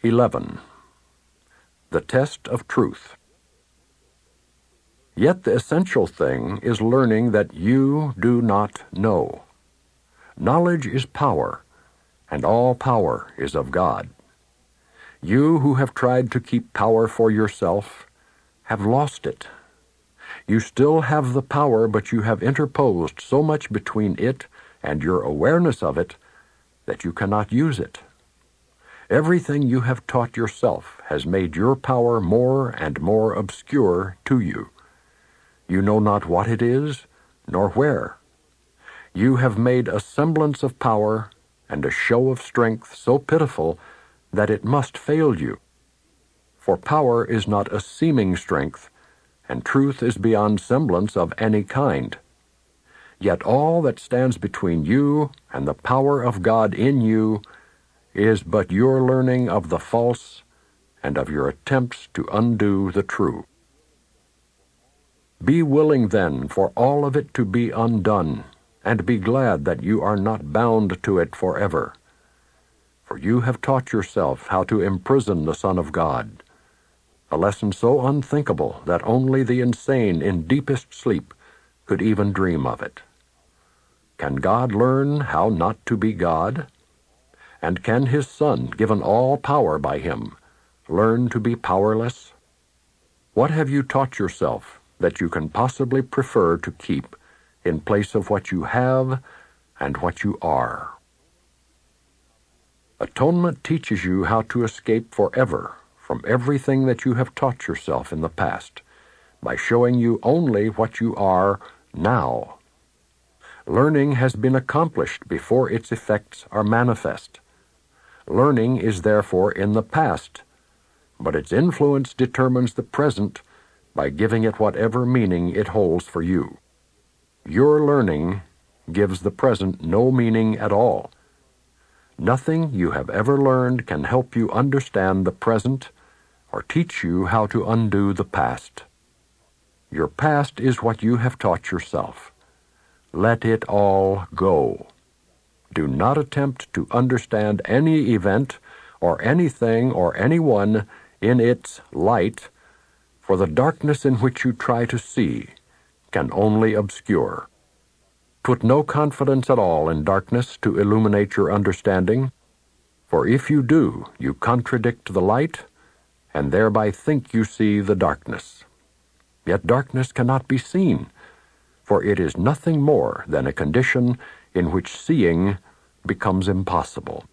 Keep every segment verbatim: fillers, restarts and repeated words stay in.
eleven. The Test of Truth. Yet the essential thing is learning that you do not know. Knowledge is power, and all power is of God. You who have tried to keep power for yourself have lost it. You still have the power, but you have interposed so much between it and your awareness of it that you cannot use it. Everything you have taught yourself has made your power more and more obscure to you. You know not what it is, nor where. You have made a semblance of power and a show of strength so pitiful that it must fail you. For power is not a seeming strength, and truth is beyond semblance of any kind. Yet all that stands between you and the power of God in you is but your learning of the false and of your attempts to undo the true. Be willing then for all of it to be undone, and be glad that you are not bound to it forever. For you have taught yourself how to imprison the Son of God, a lesson so unthinkable that only the insane in deepest sleep could even dream of it. Can God learn how not to be God? And can his Son, given all power by him, learn to be powerless? What have you taught yourself that you can possibly prefer to keep in place of what you have and what you are? Atonement teaches you how to escape forever from everything that you have taught yourself in the past, by showing you only what you are now. Learning has been accomplished before its effects are manifest. Learning is therefore in the past, but its influence determines the present by giving it whatever meaning it holds for you. Your learning gives the present no meaning at all. Nothing you have ever learned can help you understand the present or teach you how to undo the past. Your past is what you have taught yourself. Let it all go. Do not attempt to understand any event or anything or anyone in its light, for the darkness in which you try to see can only obscure. Put no confidence at all in darkness to illuminate your understanding, for if you do, you contradict the light, and thereby think you see the darkness. Yet darkness cannot be seen, for it is nothing more than a condition in which seeing becomes impossible.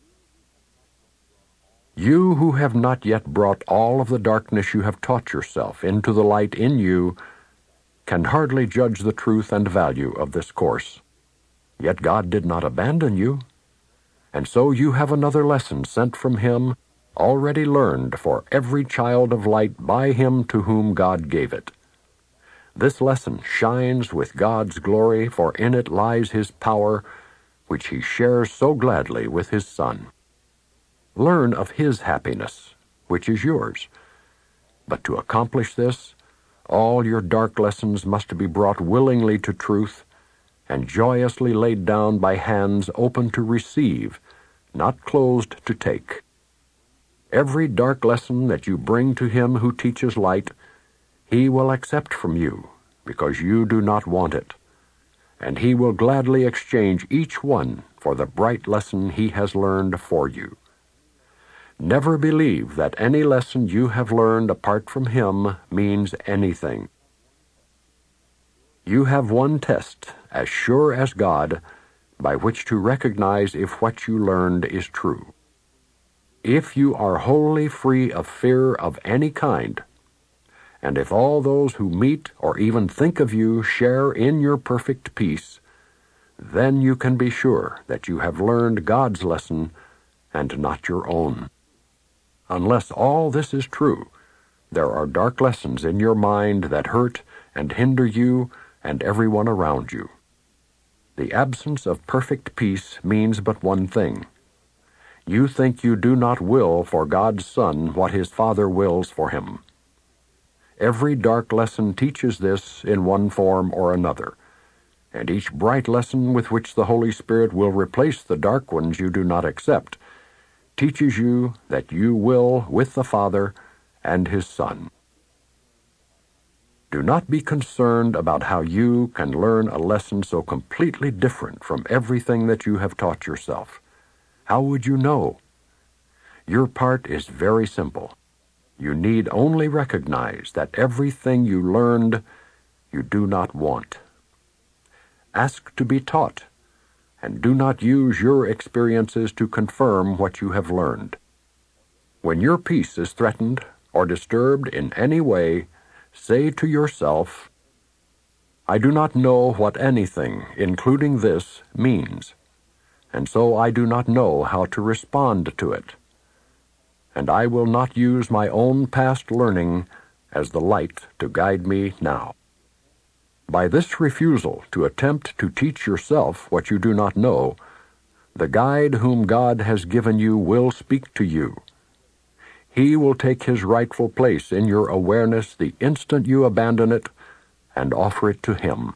You who have not yet brought all of the darkness you have taught yourself into the light in you can hardly judge the truth and value of this course. Yet God did not abandon you, and so you have another lesson sent from him, already learned for every child of light by him to whom God gave it. This lesson shines with God's glory, for in it lies his power, which he shares so gladly with his Son. Learn of his happiness, which is yours. But to accomplish this, all your dark lessons must be brought willingly to truth and joyously laid down by hands open to receive, not closed to take. Every dark lesson that you bring to him who teaches light, he will accept from you, because you do not want it, and he will gladly exchange each one for the bright lesson he has learned for you. Never believe that any lesson you have learned apart from him means anything. You have one test, as sure as God, by which to recognize if what you learned is true. If you are wholly free of fear of any kind, and if all those who meet or even think of you share in your perfect peace, then you can be sure that you have learned God's lesson and not your own. Unless all this is true, there are dark lessons in your mind that hurt and hinder you and everyone around you. The absence of perfect peace means but one thing. You think you do not will for God's Son what his Father wills for him. Every dark lesson teaches this in one form or another, and each bright lesson with which the Holy Spirit will replace the dark ones you do not accept teaches you that you will with the Father and His Son. Do not be concerned about how you can learn a lesson so completely different from everything that you have taught yourself. How would you know? Your part is very simple. You need only recognize that everything you learned you do not want. Ask to be taught, and do not use your experiences to confirm what you have learned. When your peace is threatened or disturbed in any way, say to yourself, I do not know what anything, including this, means, and so I do not know how to respond to it. And I will not use my own past learning as the light to guide me now. By this refusal to attempt to teach yourself what you do not know, the guide whom God has given you will speak to you. He will take his rightful place in your awareness the instant you abandon it and offer it to him.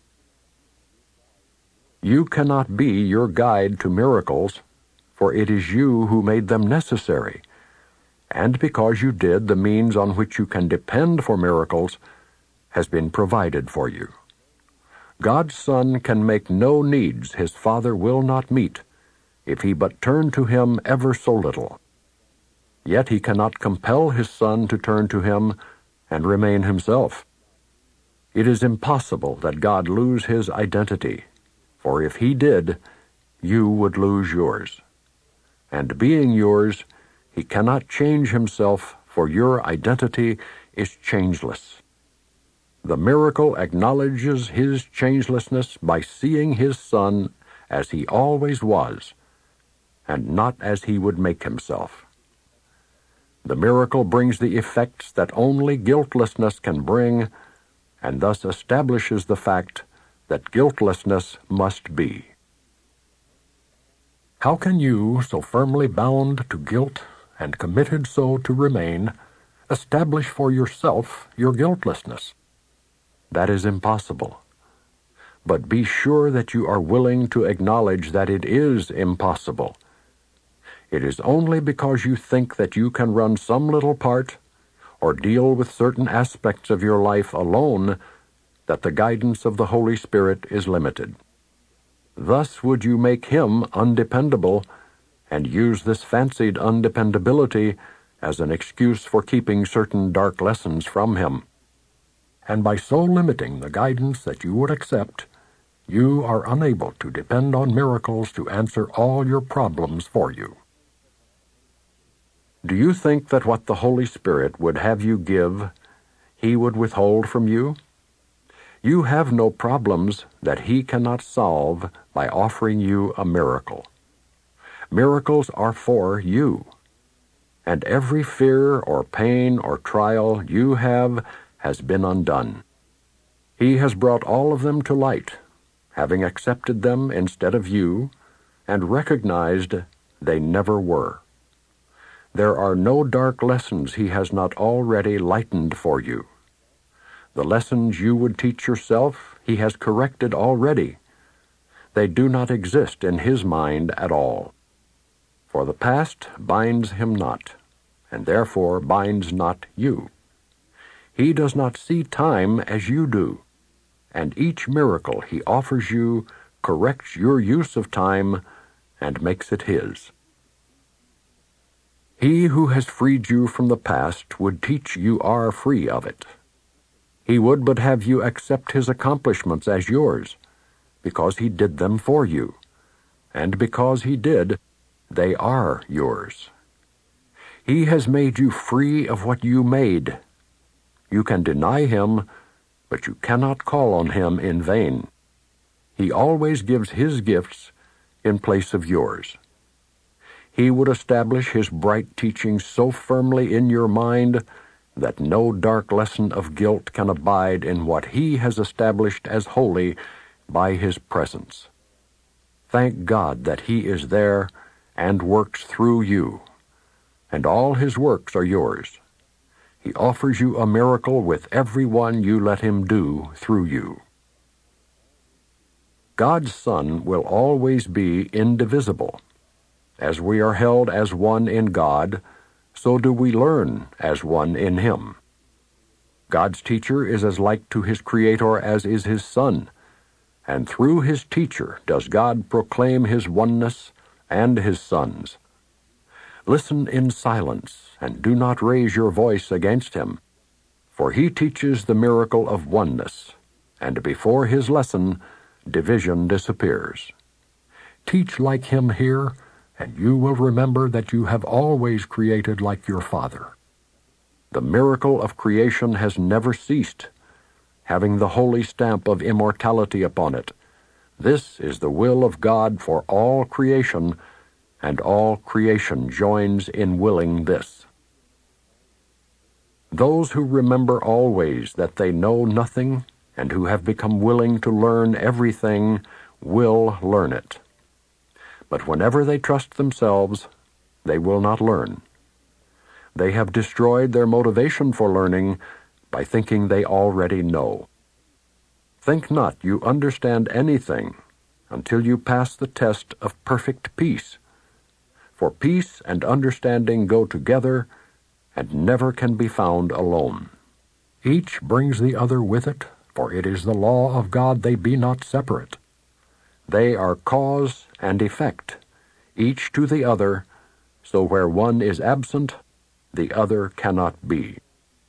You cannot be your guide to miracles, for it is you who made them necessary, and because you did, the means on which you can depend for miracles has been provided for you. God's Son can make no needs his Father will not meet, if he but turn to him ever so little. Yet he cannot compel his Son to turn to him and remain himself. It is impossible that God lose his identity, for if he did, you would lose yours. And being yours, he cannot change himself, for your identity is changeless. The miracle acknowledges his changelessness by seeing his Son as he always was, and not as he would make himself. The miracle brings the effects that only guiltlessness can bring, and thus establishes the fact that guiltlessness must be. How can you, so firmly bound to guilt and committed so to remain, establish for yourself your guiltlessness? That is impossible. But be sure that you are willing to acknowledge that it is impossible. It is only because you think that you can run some little part or deal with certain aspects of your life alone that the guidance of the Holy Spirit is limited. Thus would you make him undependable and use this fancied undependability as an excuse for keeping certain dark lessons from him. And by so limiting the guidance that you would accept, you are unable to depend on miracles to answer all your problems for you. Do you think that what the Holy Spirit would have you give, he would withhold from you? You have no problems that he cannot solve by offering you a miracle. Miracles are for you, and every fear or pain or trial you have has been undone. He has brought all of them to light, having accepted them instead of you, and recognized they never were. There are no dark lessons he has not already lightened for you. The lessons you would teach yourself he has corrected already. They do not exist in his mind at all. For the past binds him not, and therefore binds not you. He does not see time as you do, and each miracle he offers you corrects your use of time and makes it his. He who has freed you from the past would teach you are free of it. He would but have you accept his accomplishments as yours, because he did them for you, and because he did, they are yours. He has made you free of what you made. You can deny him, but you cannot call on him in vain. He always gives his gifts in place of yours. He would establish his bright teaching so firmly in your mind that no dark lesson of guilt can abide in what he has established as holy by his presence. Thank God that he is there and works through you, and all his works are yours. He offers you a miracle with every one you let him do through you. God's Son will always be indivisible. As we are held as one in God, so do we learn as one in Him. God's teacher is as like to His Creator as is His Son, and through His teacher does God proclaim His oneness and His Son's. Listen in silence, and do not raise your voice against Him, for He teaches the miracle of oneness, and before His lesson, division disappears. Teach like Him here, and you will remember that you have always created like your Father. The miracle of creation has never ceased, having the holy stamp of immortality upon it. This is the will of God for all creation, and all creation joins in willing this. Those who remember always that they know nothing, and who have become willing to learn everything, will learn it. But whenever they trust themselves, they will not learn. They have destroyed their motivation for learning by thinking they already know. Think not you understand anything until you pass the test of perfect peace. For peace and understanding go together and never can be found alone. Each brings the other with it, for it is the law of God they be not separate. They are cause and effect, each to the other, so where one is absent, the other cannot be.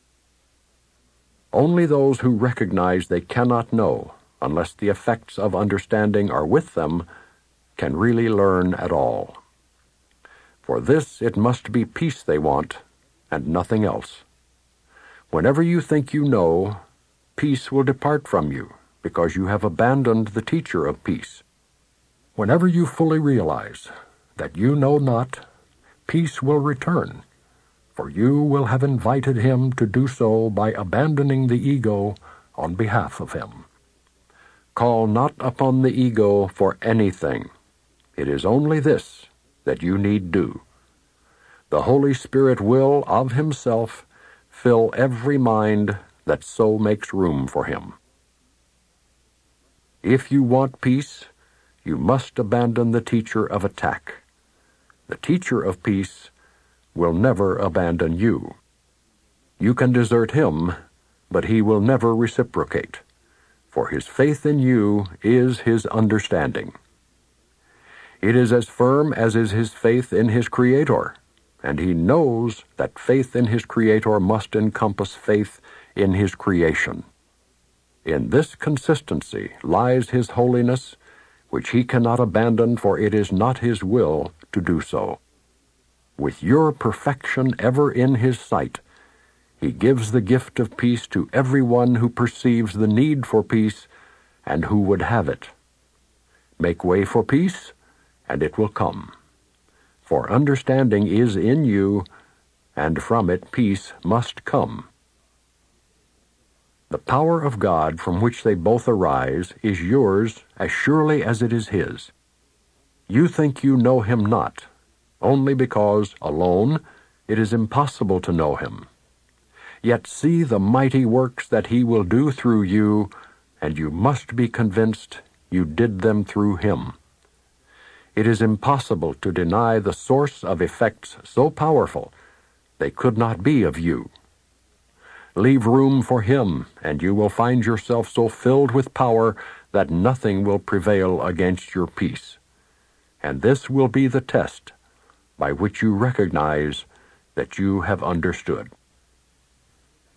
Only those who recognize they cannot know, unless the effects of understanding are with them, can really learn at all. For this it must be peace they want, and nothing else. Whenever you think you know, peace will depart from you, because you have abandoned the teacher of peace. Whenever you fully realize that you know not, peace will return, for you will have invited Him to do so by abandoning the ego on behalf of Him. Call not upon the ego for anything. It is only this that you need do. The Holy Spirit will, of Himself, fill every mind that so makes room for Him. If you want peace, you must abandon the teacher of attack. The teacher of peace will never abandon you. You can desert him, but he will never reciprocate, for his faith in you is his understanding. It is as firm as is his faith in his Creator, and he knows that faith in his Creator must encompass faith in his creation. In this consistency lies his holiness, which he cannot abandon, for it is not his will to do so. With your perfection ever in his sight, he gives the gift of peace to everyone who perceives the need for peace and who would have it. Make way for peace, and it will come. For understanding is in you, and from it peace must come. The power of God from which they both arise is yours as surely as it is his. You think you know him not, only because, alone, it is impossible to know him. Yet see the mighty works that he will do through you, and you must be convinced you did them through him. It is impossible to deny the source of effects so powerful they could not be of you. Leave room for him, and you will find yourself so filled with power that nothing will prevail against your peace. And this will be the test by which you recognize that you have understood.